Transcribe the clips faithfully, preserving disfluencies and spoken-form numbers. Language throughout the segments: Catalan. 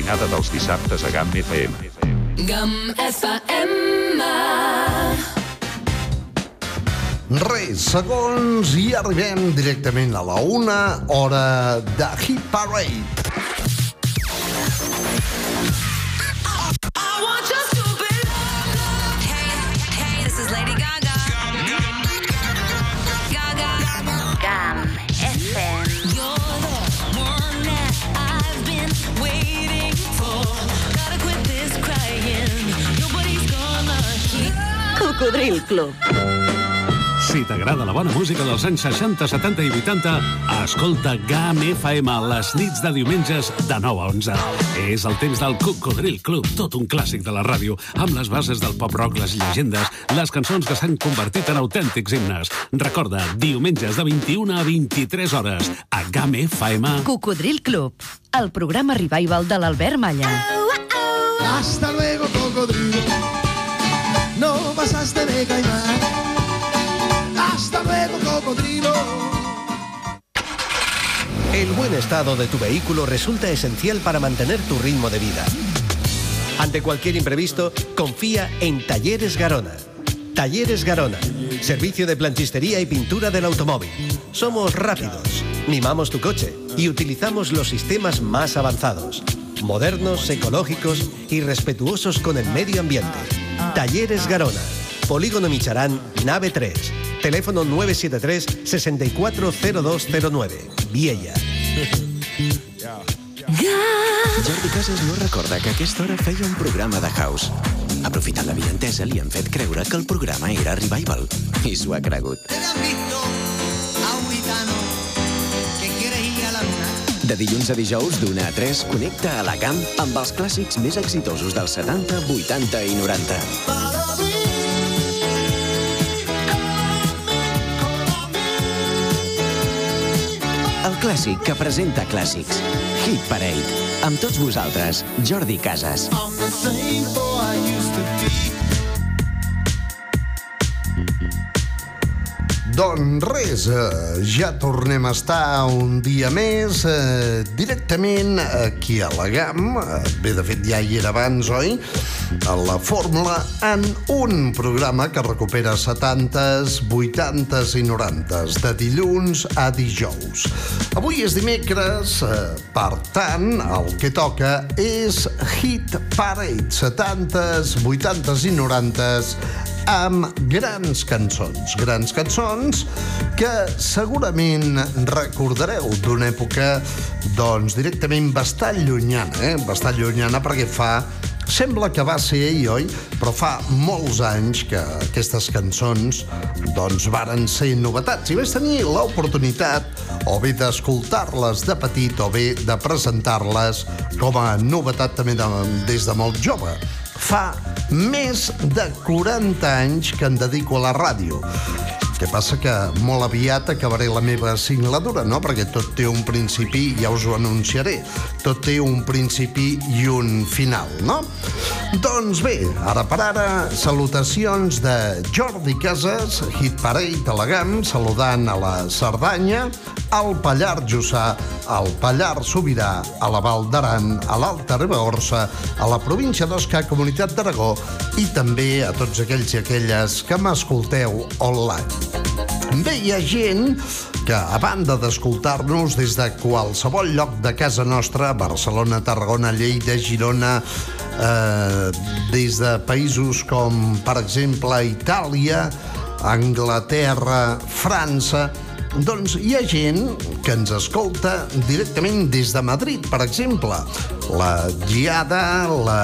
matinada dels dissabtes a GAM F M. GAM F M. Res, segons, i arribem directament a la una hora de Hit Parade. Cocodril Club. Si t'agrada la bona música dels anys seixanta, setanta i vuitanta, escolta GAM F M les nits de diumenges de nou a onze. És el temps del Cocodril Club, tot un clàssic de la ràdio, amb les bases del pop-rock, les llegendes, les cançons que s'han convertit en autèntics himnes. Recorda, diumenges de vint-i-una a vint-i-tres hores, a GAM F M. Cocodril Club, el programa revival de l'Albert Malla. Hasta luego, cocodrilo. No pasaste de caimán. Hasta luego, cocodrilo. El buen estado de tu vehículo resulta esencial para mantener tu ritmo de vida. Ante cualquier imprevisto, confía en Talleres Garona. Talleres Garona, servicio de planchistería y pintura del automóvil. Somos rápidos, mimamos tu coche y utilizamos los sistemas más avanzados, modernos, ecológicos y respetuosos con el medio ambiente. Talleres Garona, Polígono Micharán, nave tres. Teléfono nueve siete tres, seis cuatro cero dos cero nueve. Viella. Jordi Casas no recorda que a aquesta hora feia un programa de house. Aprofitant la vientesa, li han fet creure que el programa era Revival. I s'ho ha cregut. De dilluns a dijous, d'una a tres, connecta a la GAM amb els clàssics més exitosos dels setanta, vuitanta i noranta. El clàssic que presenta clàssics. Hit Parade. Amb tots vosaltres, Jordi Casas. Doncs res, eh, ja tornem a estar un dia més eh, directament aquí a la GAM. Eh, bé, de fet, ja hi era abans, oi? A la Fórmula, en un programa que recupera setantes, vuitantes i norantes, de dilluns a dijous. Avui és dimecres, eh, per tant, el que toca és Hit Parade, setantes, vuitantes i norantes, amb grans cançons, grans cançons que segurament recordareu d'una època, doncs, directament bastant llunyana, eh? Bastant llunyana perquè fa... Sembla que va ser ahir, oi? Però fa molts anys que aquestes cançons, doncs, varen ser novetats. I vaig tenir l'oportunitat o bé d'escoltar-les de petit o bé de presentar-les com a novetat també de, des de molt jove. Fa més de quaranta anys que em dedico a la ràdio. El que passa que molt aviat acabaré la meva singladura, no? Perquè tot té un principi, ja us ho anunciaré. Tot té un principi i un final, no? Doncs bé, ara per ara, salutacions de Jordi Casas, Hit Parade a la GAM, saludant a la Cerdanya, al Pallars Jussà, al Pallars Sobirà, a la Val d'Aran, a l'Alta Ribagorça, a la província d'Osca, Comunitat d'Aragó, i també a tots aquells i aquelles que m'escolteu online. Bé, hi ha gent que, a banda d'escoltar-nos des de qualsevol lloc de casa nostra, Barcelona, Tarragona, Lleida, Girona, eh, des de països com, per exemple, Itàlia, Anglaterra, França, doncs hi ha gent que ens escolta directament des de Madrid, per exemple. La Giada, la...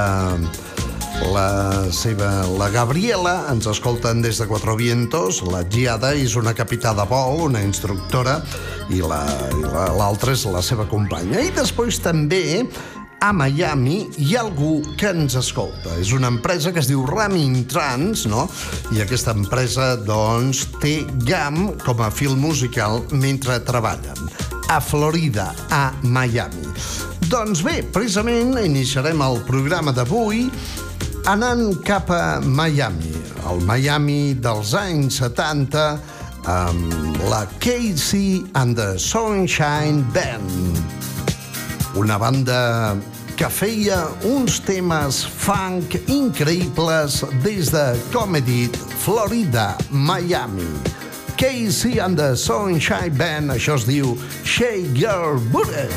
La seva, la Gabriela, ens escolten des de Cuatro Vientos. La Giada és una capità de vol, una instructora, i l'altra és la seva companya. I després també a Miami hi ha algú que ens escolta. És una empresa que es diu Ramin Trans, no? I aquesta empresa, doncs, té GAM com a fil musical mentre treballen a Florida, a Miami. Doncs bé, precisament iniciarem el programa d'avui anant cap a Miami, el Miami dels anys setanta, amb la Casey and the Sunshine Band. Una banda que feia uns temes funk increïbles des de Comedy, Florida, Miami. Casey and the Sunshine Band, això es diu Shake Your Booty.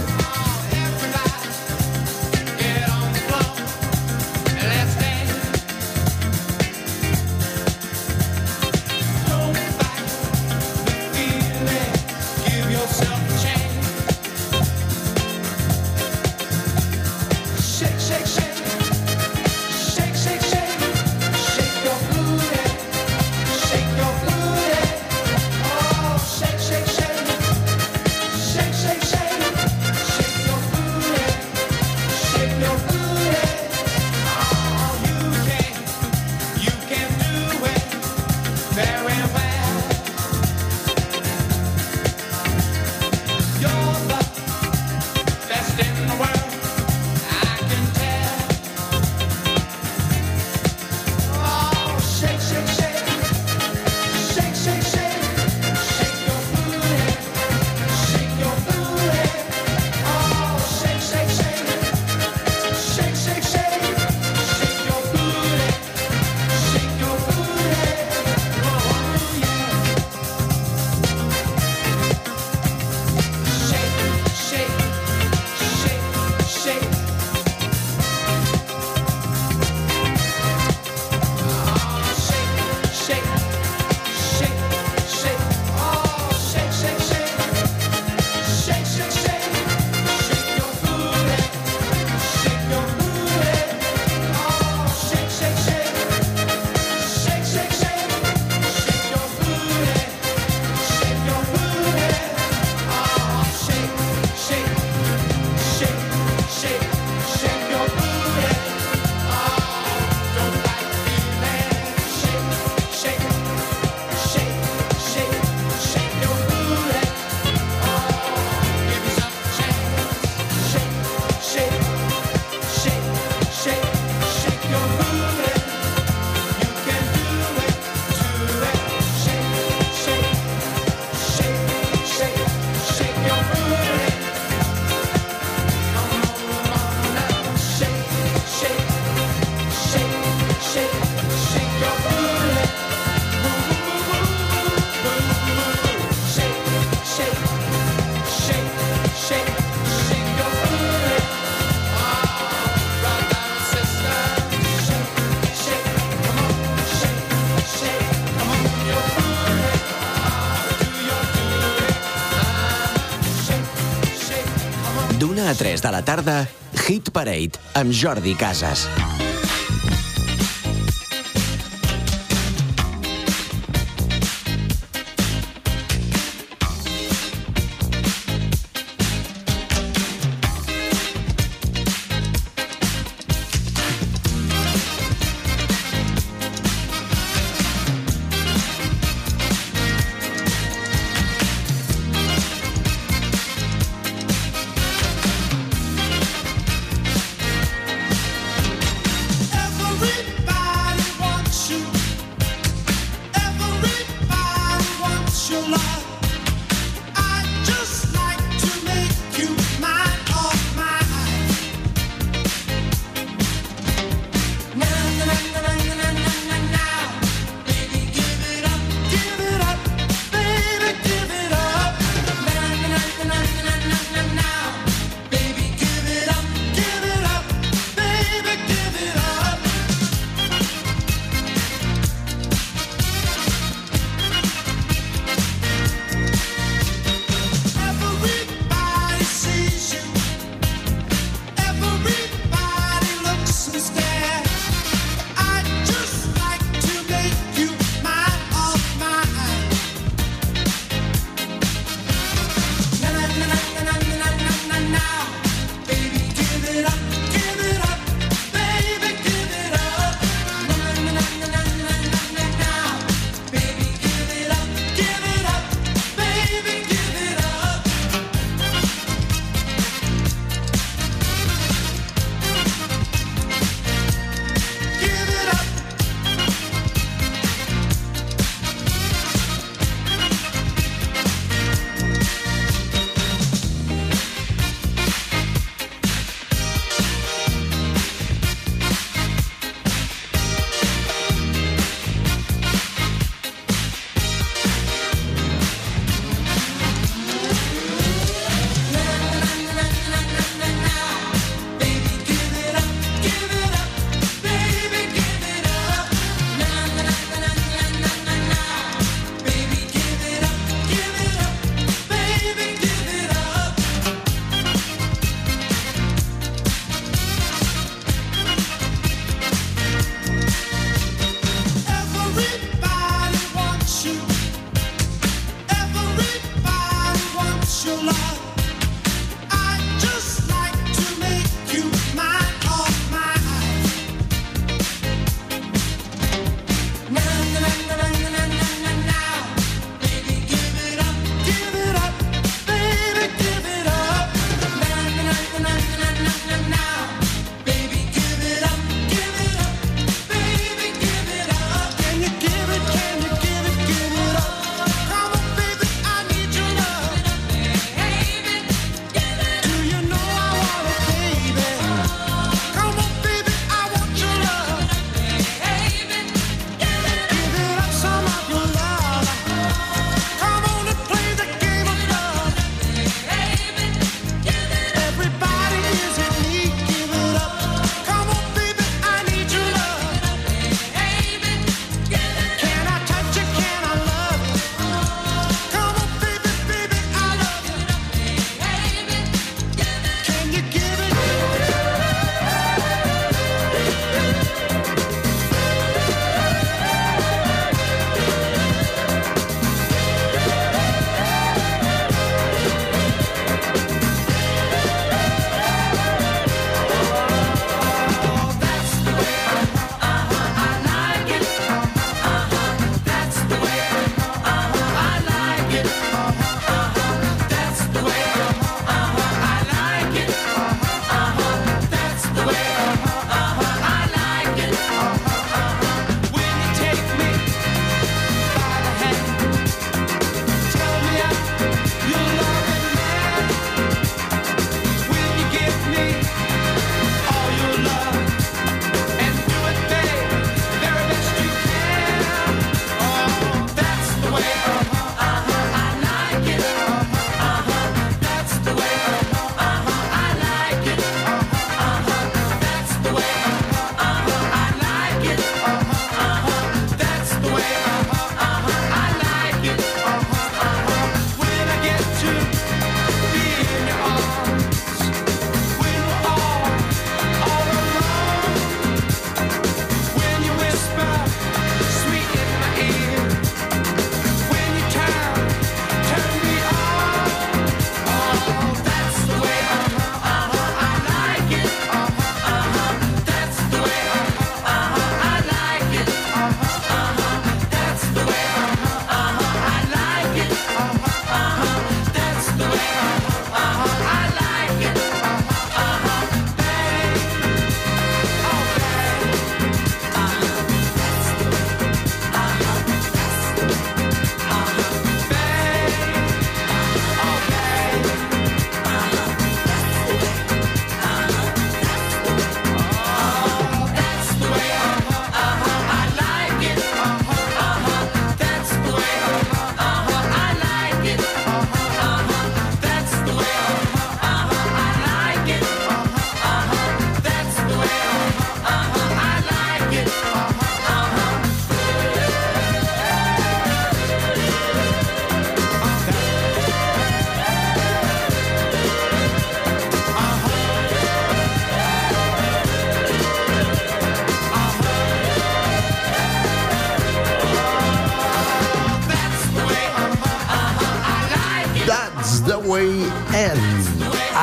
D'una a tres de la tarda, Hit Parade, amb Jordi Casas.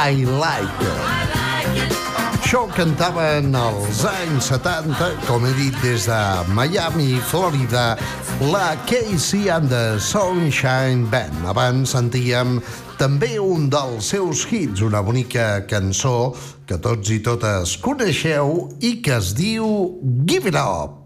I Like. Això ho cantaven als anys setanta, com he dit, des de Miami, Florida, la Casey and the Sunshine Band. Abans sentíem també un dels seus hits, una bonica cançó que tots i totes coneixeu i que es diu Give It Up.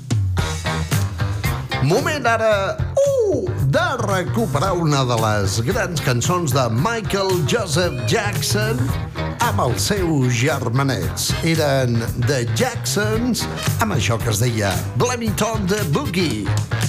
Moment ara, uh, de recuperar una de les grans cançons de Michael Joseph Jackson amb els seus germanets. Eren The Jacksons amb això que es deia Blame It on the Boogie.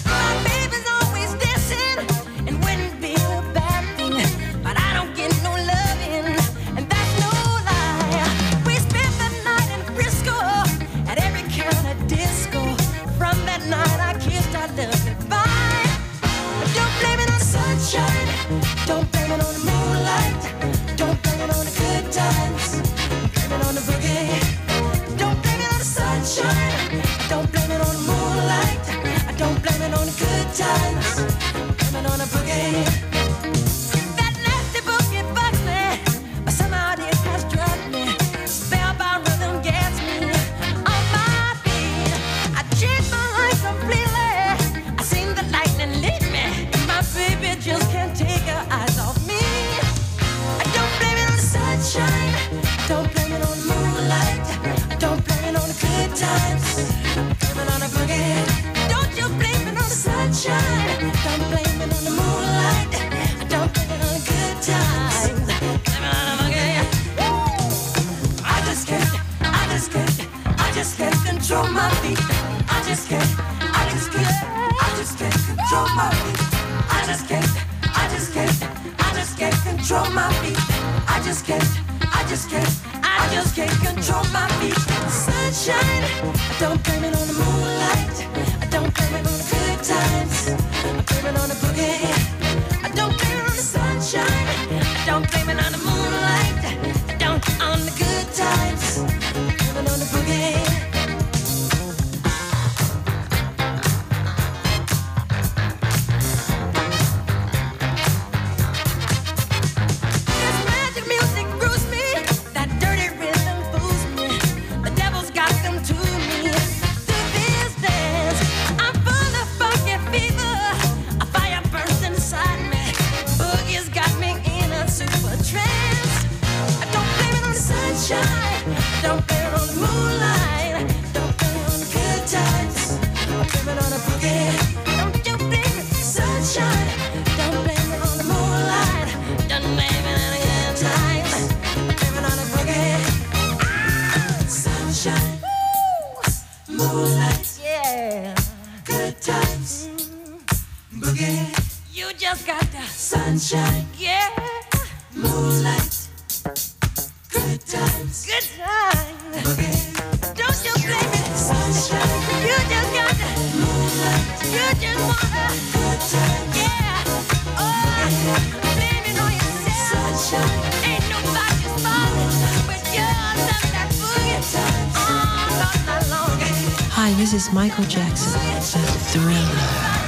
Hi, this is Michael Jackson. Thriller.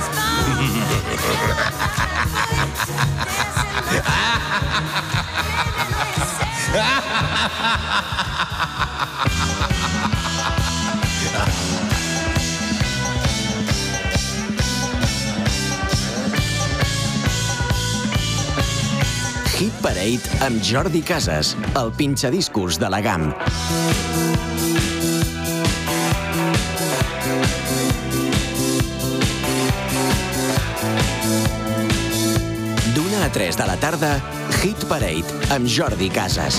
Hit Parade amb Jordi Casas, el pinxadiscos de la GAM. D'una a tres de la tarda, Hit Parade amb Jordi Casas.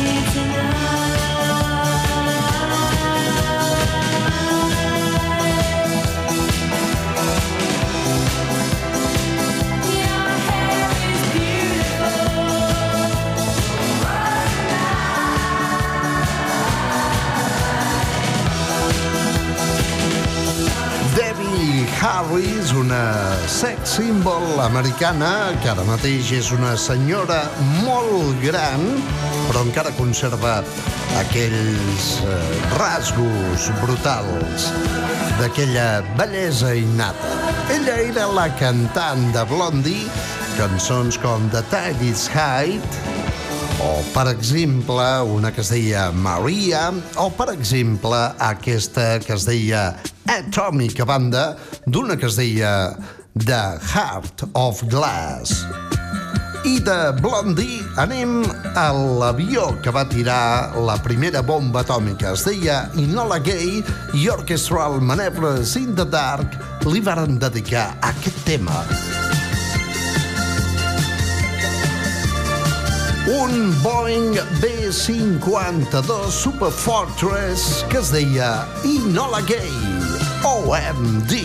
Harris, una sex symbol americana que ara mateix és una senyora molt gran, però encara conserva aquells eh, rasgos brutals d'aquella bellesa innata. Ella era la cantant de Blondie, cançons com The Tide is High, o, per exemple, una que es deia Maria, o, per exemple, aquesta que es deia Atomic, a banda d'una que es deia The Heart of Glass. I de Blondie anem a l'avió que va tirar la primera bomba atòmica. Es deia Enola Gay i Orchestral Maneuvers in the Dark li varen dedicar aquest tema. Un Boeing B cinquanta-dos Super Fortress que es deia Enola Gay, O M D.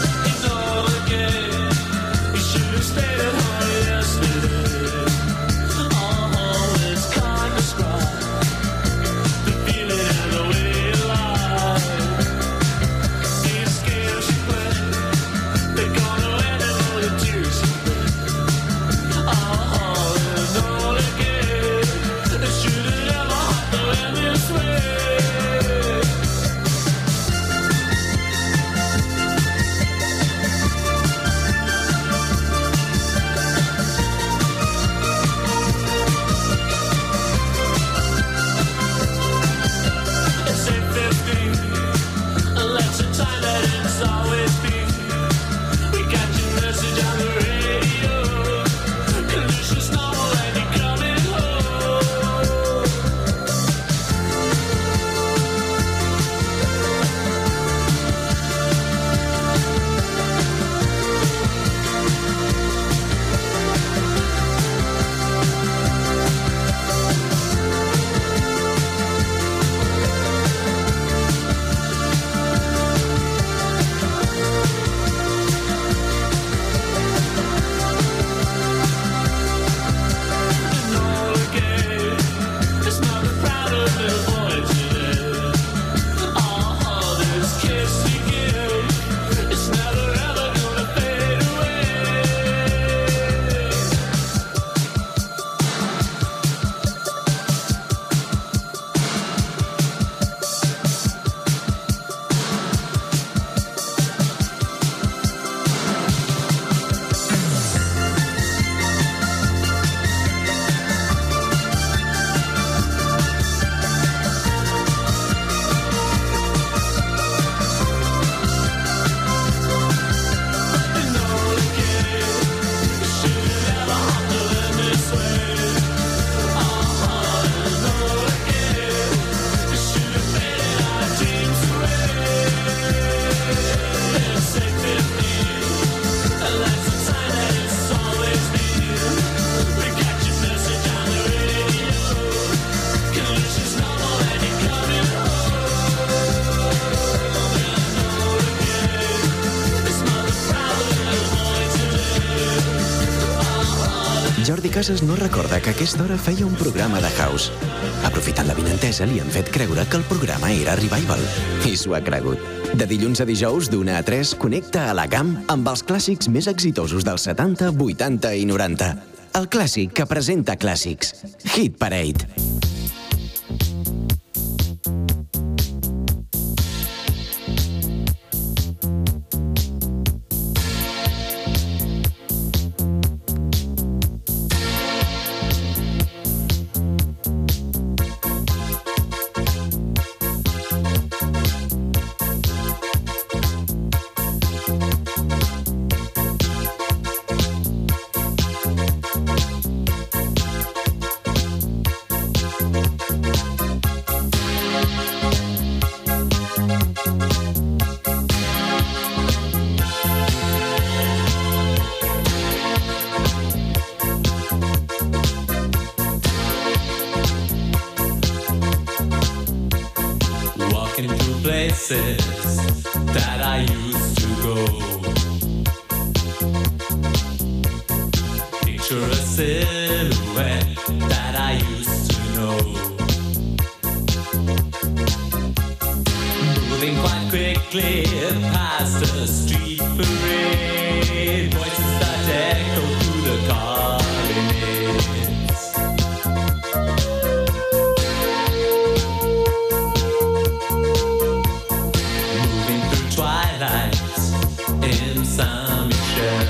Jordi Casas no recorda que a aquesta hora feia un programa de house. Aprofitant l'avinentesa, li han fet creure que el programa era Revival. I s'ho ha cregut. De dilluns a dijous, d'una a tres, connecta a la GAM amb els clàssics més exitosos dels setanta, vuitanta i noranta. El clàssic que presenta clàssics. Hit Parade. places that I used to go. Picture a silhouette that I used to know. Moving quite quickly past a street parade, voices that echo through the corridors. Moving through twilight in Saint-Michel,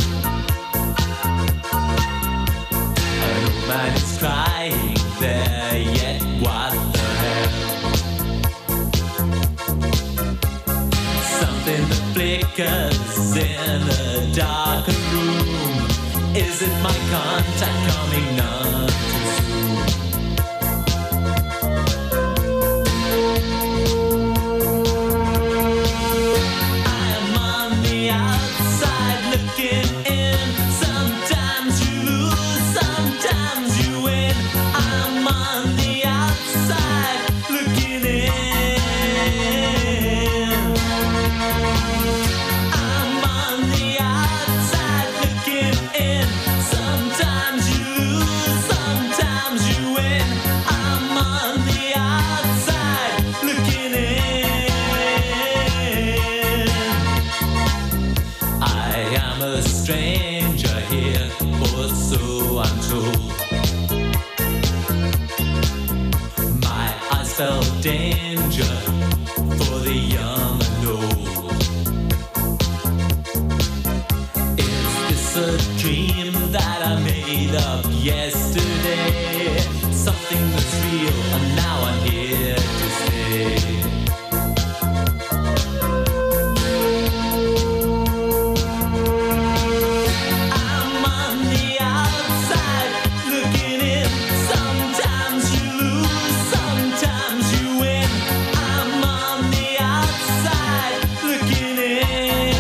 an old man is crying there, yet what the hell? Something that flickers in a darkened room. Is it my contact coming on too soon? I am on the outside looking in. Sometimes you lose, sometimes you win. I'm on the outside looking in. I'm on the outside looking in. Sometimes you lose, sometimes you win. I'm on the outside looking in. I am a stranger here, or so I'm told. My eyes felt danger for the young and old. Is this a dream that I made up yesterday? Something that's real, and now I'm here to stay. I'm on the outside looking in. Sometimes you lose, sometimes you win. I'm on the outside looking in.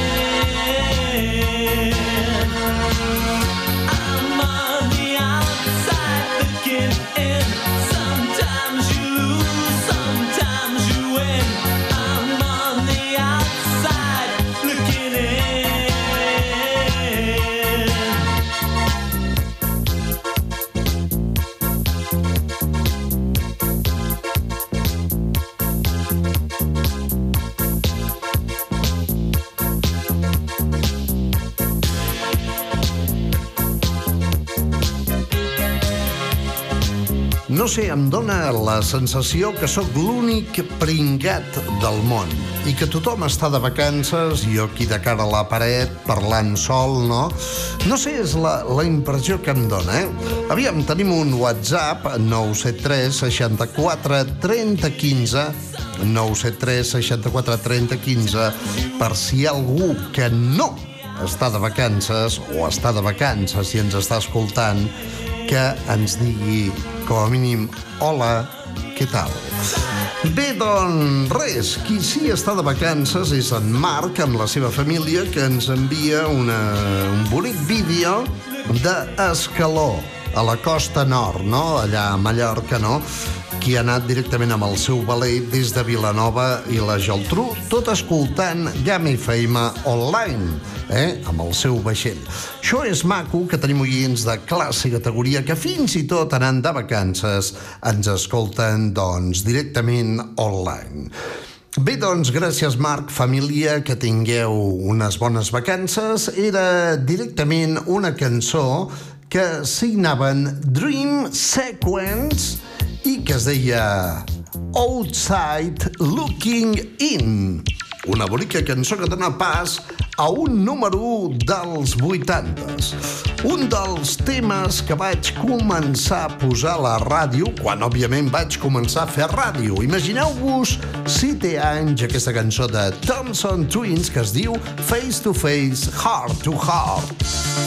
I'm on the outside looking in. Sometimes you lose, sometimes you win. I'm on the outside looking in. No sé, em dóna la sensació que sóc l'únic pringat del món i que tothom està de vacances i jo aquí de cara a la paret parlant sol, no? No sé, és la, la impressió que em dóna, eh? Aviam, tenim un WhatsApp, nou set tres seixanta quatre trenta quinze, nou set tres seixanta quatre trenta quinze, per si hi ha algú que no està de vacances o està de vacances i ens està escoltant, que ens digui, com a mínim, hola, què tal? Bé, doncs res, qui sí està de vacances és en Marc amb la seva família, que ens envia una, un bonic vídeo d'escaló a la costa nord, no? Allà a Mallorca, no? Qui ha anat directament amb el seu valet des de Vilanova i la Geltrú, tot escoltant GAM F M online, eh? Amb el seu vaixell. Això és maco, que tenim oients de classe i categoria que fins i tot anant de vacances ens escolten, doncs, directament online. Bé, doncs, gràcies, Marc, família, que tingueu unes bones vacances. Era directament una cançó que signaven Dream Sequence i que es deia Outside Looking In. Una bonica cançó que dona pas a un número u dels vuitantes. Un dels temes que vaig començar a posar a la ràdio, quan òbviament vaig començar a fer ràdio. Imagineu-vos si té anys aquesta cançó de Thompson Twins que es diu Face to Face, Heart to Heart.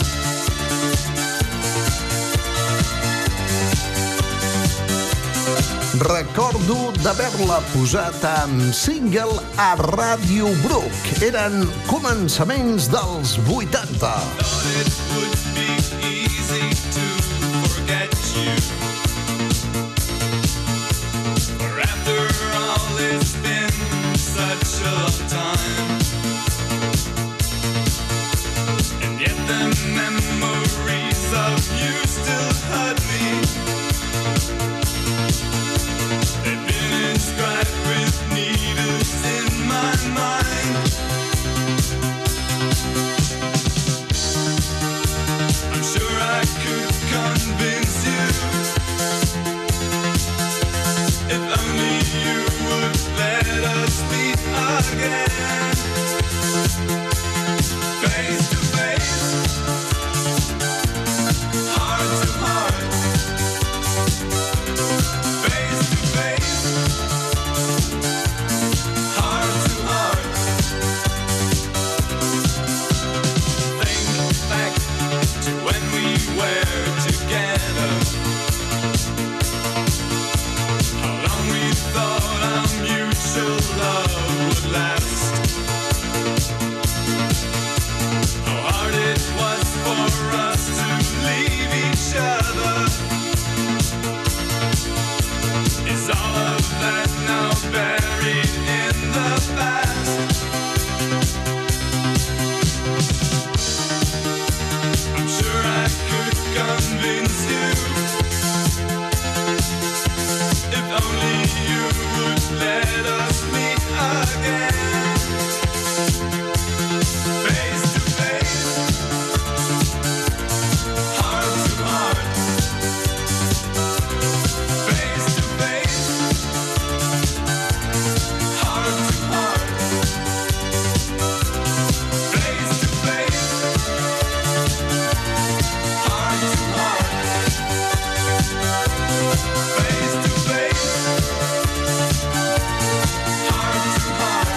Recordo d'haver-la posat amb single a Ràdio Bruc. Eren començaments dels vuitanta. After all, it's been such a long time. And yet the memories of you still hurt me. They've been inscribed with needles in my mind. I'm sure I could convince you, if only you would let us meet again. Face to face, heart to heart. Face to face, heart to heart. Think back to when we were together. How long we thought our mutual love would last. How hard it was for us to leave each other. Is all of that now buried in the past? I'm sure I could convince you, if only you would let us meet again. Face to face, heart to heart. Face to face, heart to heart. Face to face, heart to heart. Face to face, heart to heart.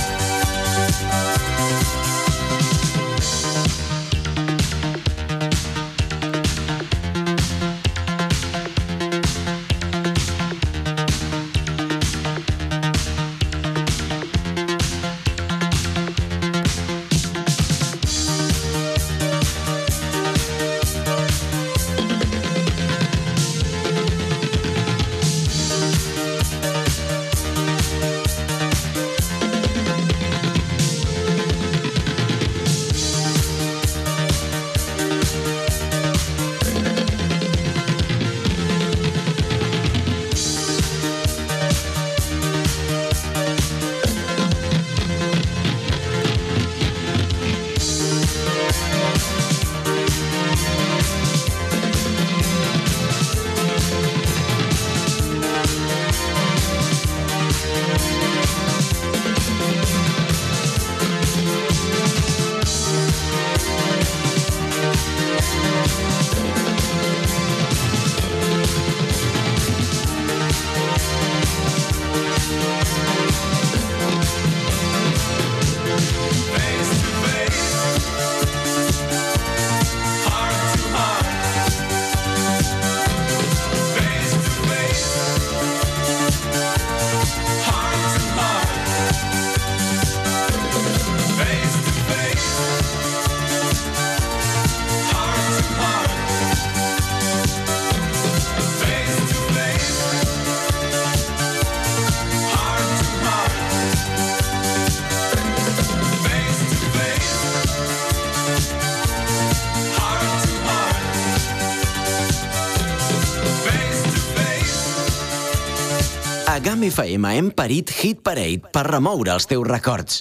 A GAM F M hem parit Hit Parade per remoure els teus records.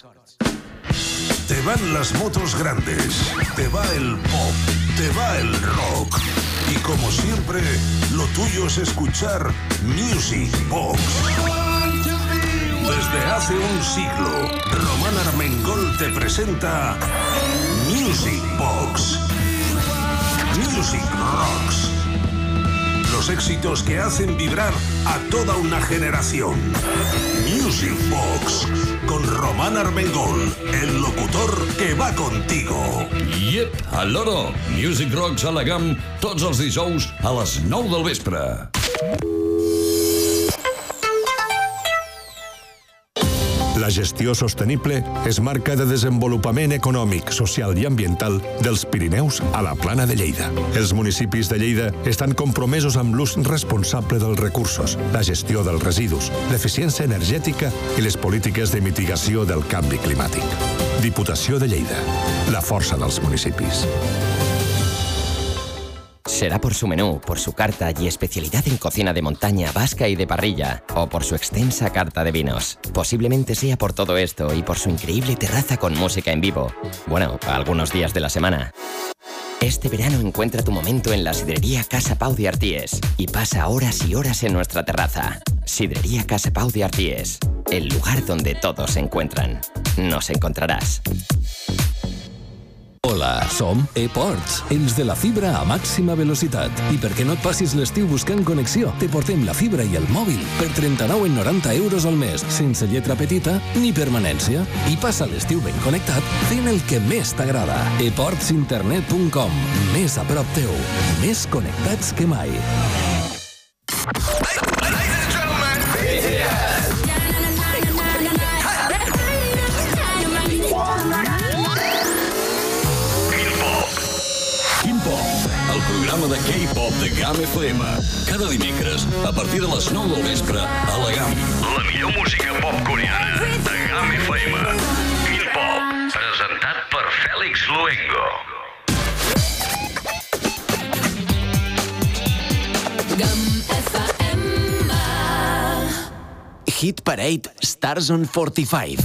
Te van las motos grandes, te va el pop, te va el rock. Y como siempre, lo tuyo es escuchar Music Box. Desde hace un siglo, Román Armengol te presenta Music Box. Music Rocks. Los éxitos que hacen vibrar a toda una generación. Music Box, con Román Armengol, el locutor que va contigo. Yep, al loro. Music Rocks a la GAM, tots els dijous a les nou del vespre. La gestió sostenible és marca de desenvolupament econòmic, social i ambiental dels Pirineus a la Plana de Lleida. Els municipis de Lleida estan compromesos amb l'ús responsable dels recursos, la gestió dels residus, l'eficiència energètica i les polítiques de mitigació del canvi climàtic. Diputació de Lleida, la força dels municipis. Será por su menú, por su carta y especialidad en cocina de montaña, vasca y de parrilla, o por su extensa carta de vinos. Posiblemente sea por todo esto y por su increíble terraza con música en vivo. Bueno, algunos días de la semana. Este verano encuentra tu momento en la sidrería Casa Pau de Arties y pasa horas y horas en nuestra terraza. Sidrería Casa Pau de Arties, el lugar donde todos se encuentran. Nos encontraràs. Hola, som ePorts, els de la fibra a màxima velocitat. I perquè no et passis l'estiu buscant connexió, te portem la fibra i el mòbil per trenta-nou coma noranta euros al mes, sense lletra petita ni permanència. I passa l'estiu ben connectat fent el que més t'agrada. e ports internet punt com, més a prop teu, més connectats que mai. El programa de K-pop de GAM F M. Cada dimecres, a partir de les nou del vespre, a la GAM. La millor música pop coreana de GAM F M. K-pop, presentat per Félix Luengo. GAM F M. Hit Parade Stars on quaranta-cinc.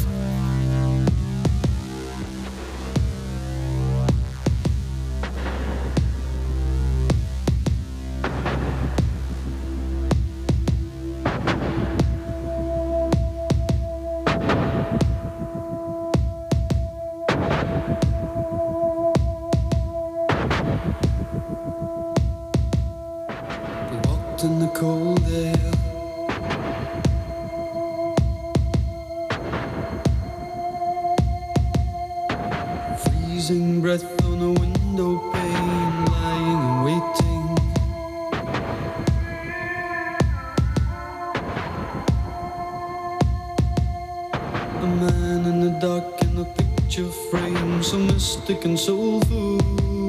In the cold air, freezing breath on a window pane, lying and waiting. A man in the dark in a picture frame, so mystic and soulful.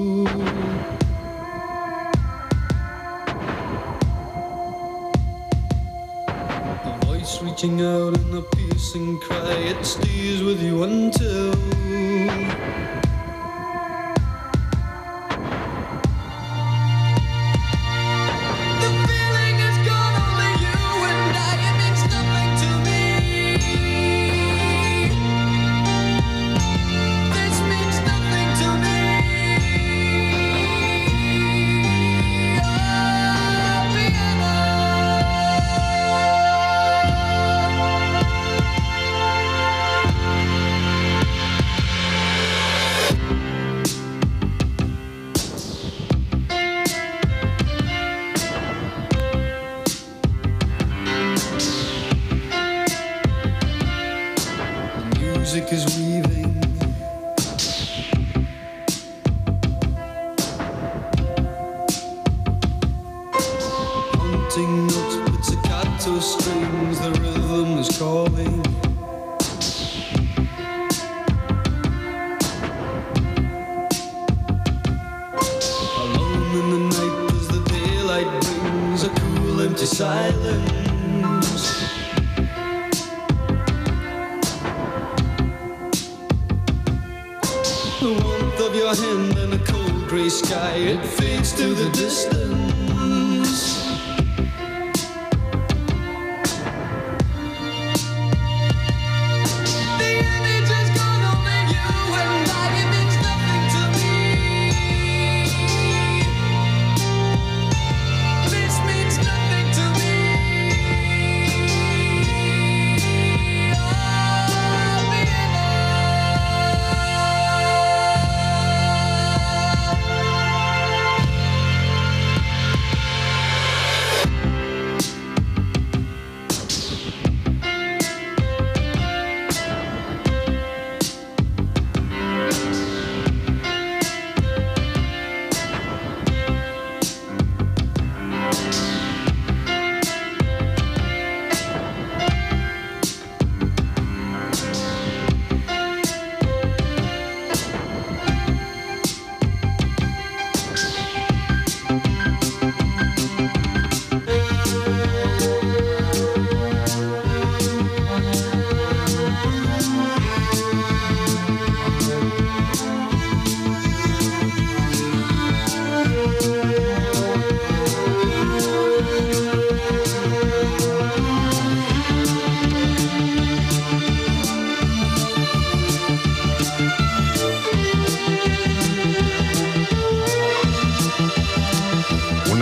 Reaching out in a piercing cry, it stays with you until the feeling is gone, only you and I, it means nothing to me. This means nothing to me. Oh, Vienna. Music is weaving, haunting notes, pizzicato strings, the rhythm is calling. Alone in the night as the daylight brings a cool empty silence. The warmth of your hand and a cold grey sky, it fades to the distance. The image is gone, only you and I, it means nothing to me. This means nothing to me. Oh, Vienna.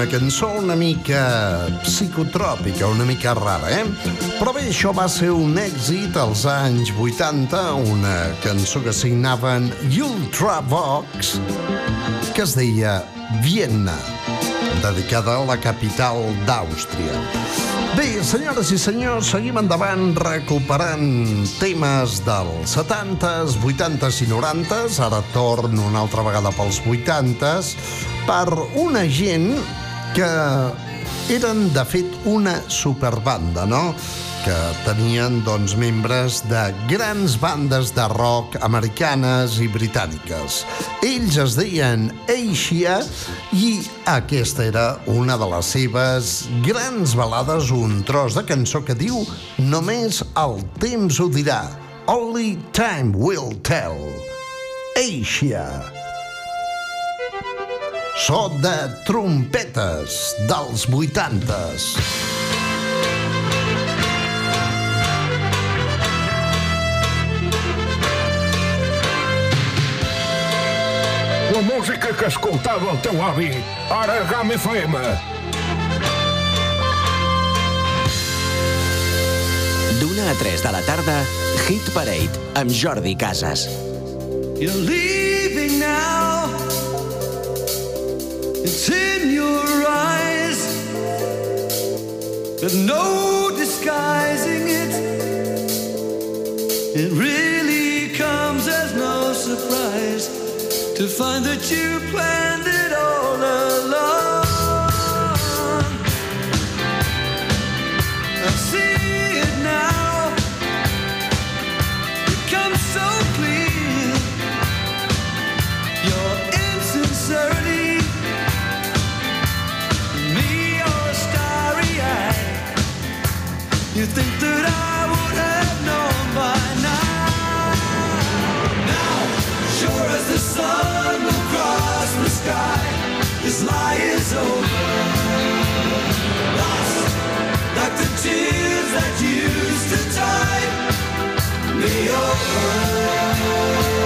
una cançó una mica psicotròpica, una mica rara, eh? Però bé, això va ser un èxit als anys vuitanta, una cançó que signaven Ultravox, que es deia Vienna, dedicada a la capital d'Àustria. Bé, senyores i senyors, seguim endavant recuperant temes dels setantes, vuitantes i norantes. Ara torno una altra vegada pels vuitantes per una gent que eren, de fet, una superbanda, no? Que tenien, doncs, membres de grans bandes de rock americanes i britàniques. Ells es deien Asia i aquesta era una de les seves grans balades, un tros de cançó que diu Només el temps ho dirà. Only time will tell. Asia. So de trompetes dels vuitantes. La música que escoltava el teu avi, ara a GAM F M. D'una a tres de la tarda, Hit Parade, amb Jordi Casas. You're leaving now. It's in your eyes. There's no disguising it. It really comes as no surprise to find that you planned it all along. I see it now. It comes so clear. Your insincerity, me or starry-eyed. You think that I would have known by now. Now, sure as the sun will cross the sky, this lie is over. Lost like the tears that used to tide me over.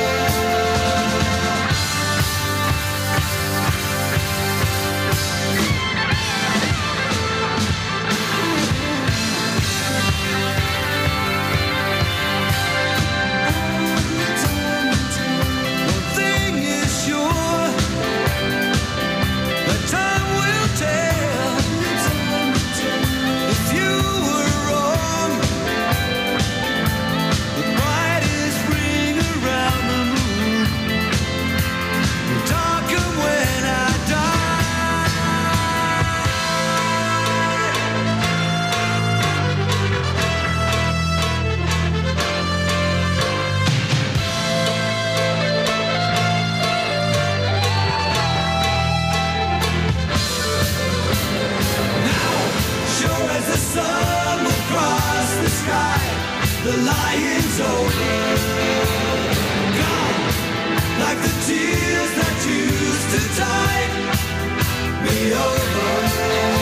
The lion's over. Gone like the tears that used to tide me over.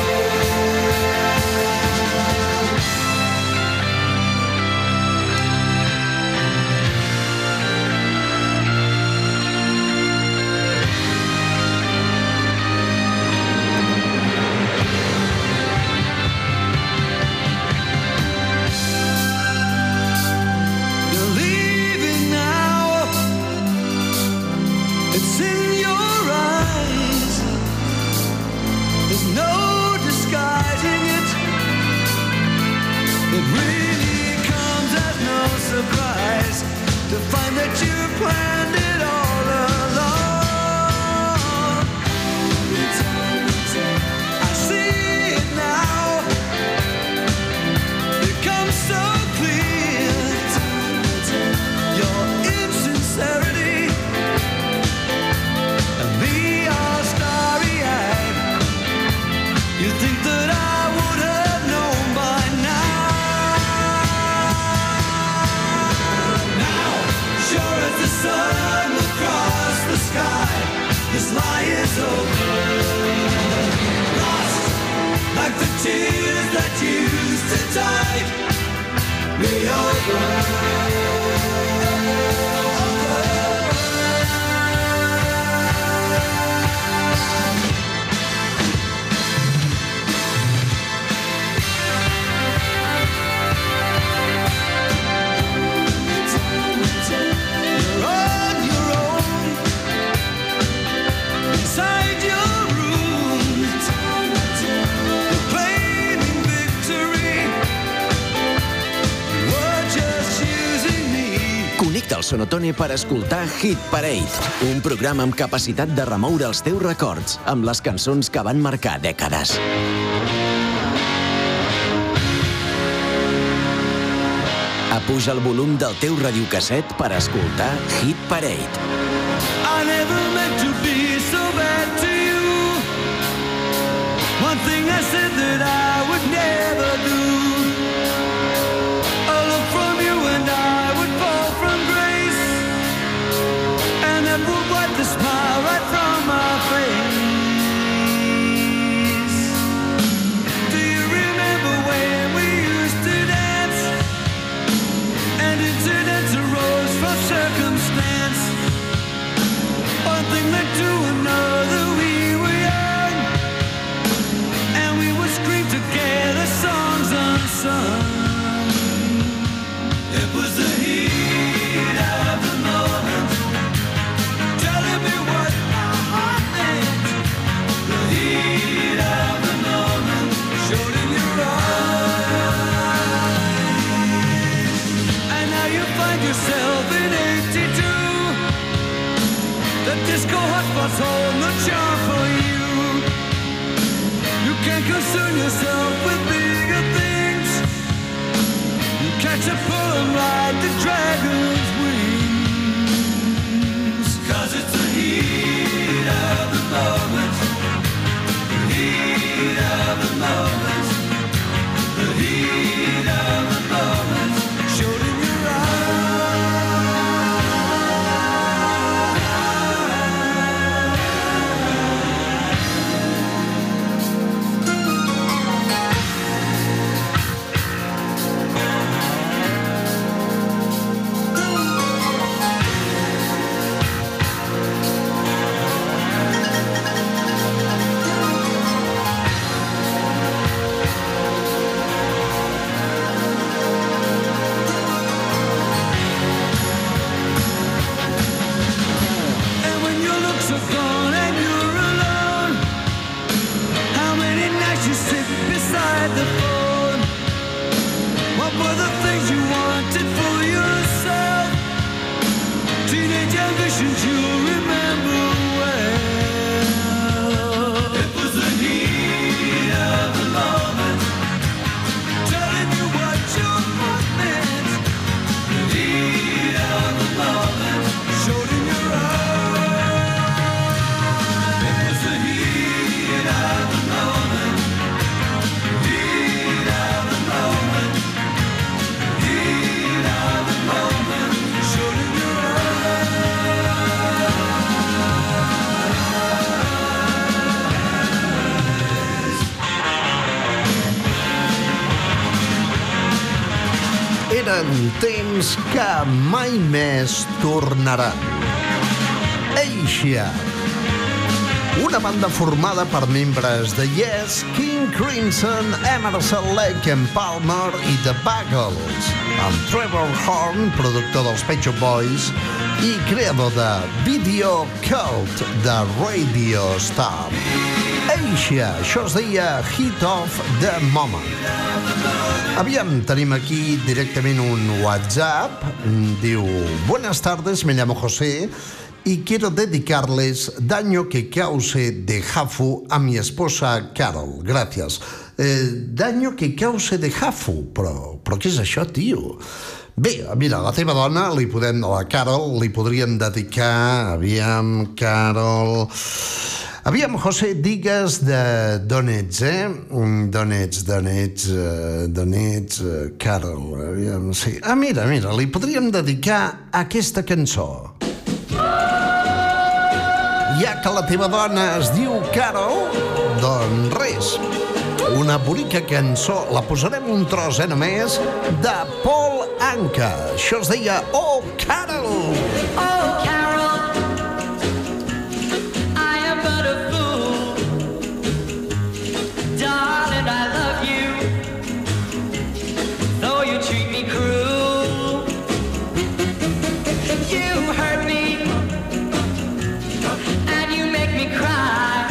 Surprise to find that you planned it all along. I see it now. It comes so clear. Your insincerity and me all starry-eyed. You think that I would have known by now. The sun will cross the sky. This lie is over. Lost like the tears that used to tide me over. Sonotone per escoltar Hit Parade, un programa amb capacitat de remoure els teus records amb les cançons que van marcar dècades. Apuja el volum del teu radiocasset per escoltar Hit Parade. I never meant to be so bad to you. One thing I said that I would never do. A look from you and I would fall from grace, and that would wipe the smile right from my face. Do you remember when we used to dance, and incidents arose from circumstance? One thing led to another, we were young, and we would scream together songs unsung. It was the heat of the moment, telling me what my heart meant. The heat of the moment showed in your eyes, and now you find yourself in eighty-two. The disco hotspots hold no charm for you. You can't concern yourself with bigger things. You catch a pull and ride the dragon's wings. 'Cause it's the heat of the moment, the heat of the moment, the heat of the moment showed in your temps que mai més tornaran. Asia, una banda formada per membres de Yes, King Crimson, Emerson, Lake and Palmer i The Buggles, amb Trevor Horn, productor dels Pet Shop Boys i creador de Video Cult de Radio Star. Asia, això es deia Hit of the Moment. Aviam, tenim aquí directament un WhatsApp. Diu: buenas tardes, me llamo José y quiero dedicarles Daño que cause de Jafu a mi esposa Carol. Gracias. Eh, daño que cause de Jafu? Però, però què és això, tio? Bé, mira, la teva dona, li podem, la Carol, li podríem dedicar... Aviam, Carol... Aviam, José, digues de d'on ets, eh? D'on ets, d'on ets, d'on ets, Carol, aviam, sí. Ah, mira, mira, li podríem dedicar aquesta cançó. Ja que la teva dona es diu Carol, doncs res, una bonica cançó, la posarem un tros, eh, només, de Paul Anka. Això es deia Oh, Carol! Oh, Carol, I am but a fool. Darling, I love you, though you treat me cruel. You hurt me, and you make me cry.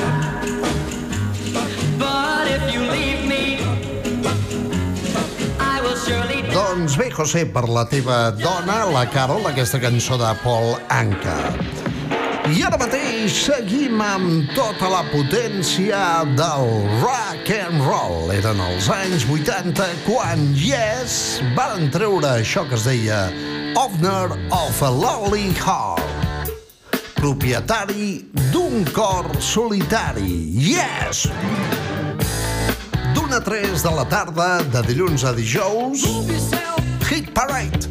But if you leave me, I will surely die. Doncs bé, José, per la teva dona, la Carol, aquesta cançó de Paul Anka. I ara mateix seguim amb tota la potència del rock and roll. Eren els anys vuitanta quan Yes van treure això que es deia Owner of a Lonely Heart, propietari d'un cor solitari. Yes! D'una a tres de la tarda, de dilluns a dijous, Hit Parade.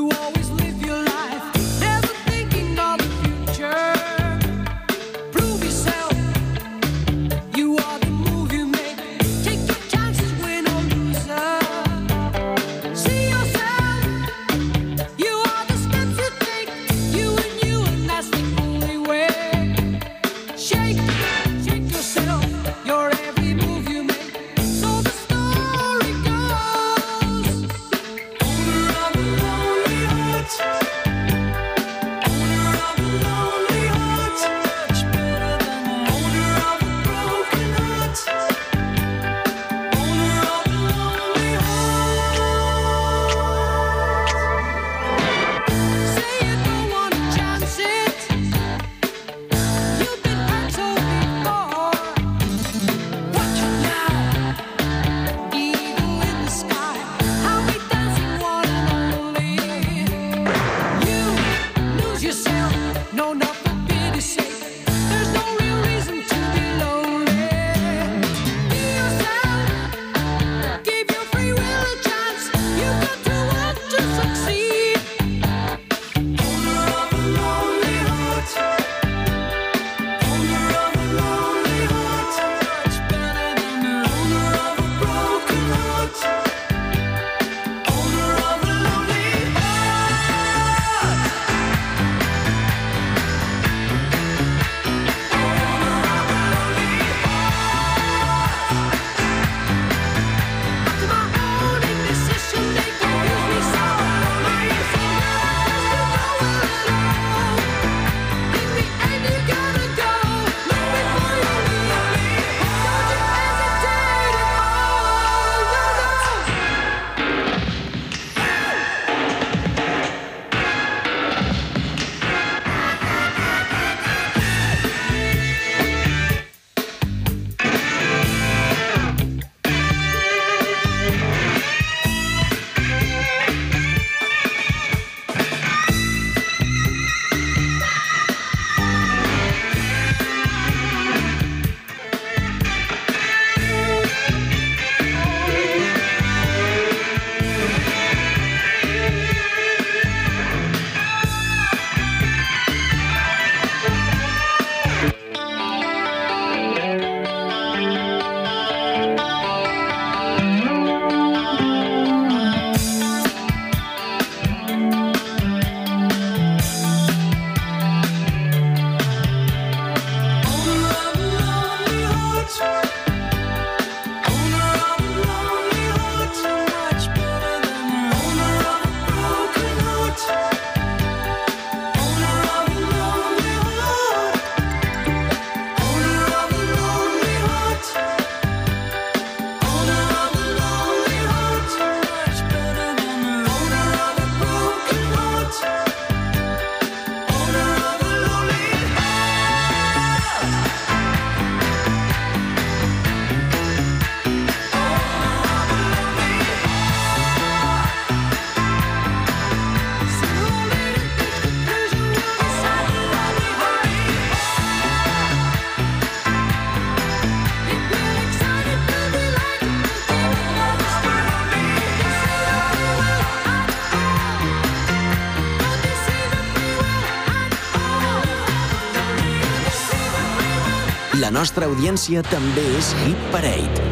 La nostra audiència també és Hit Parade.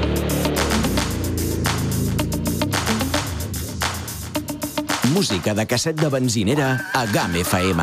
Música de casset de benzinera a GAM F M.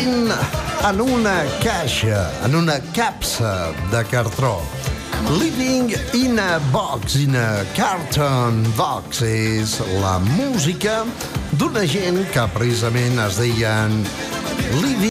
vivint en una caixa, en una capsa de cartró. Living in a box, in a carton box, és la música d'una gent que precisament es deien Living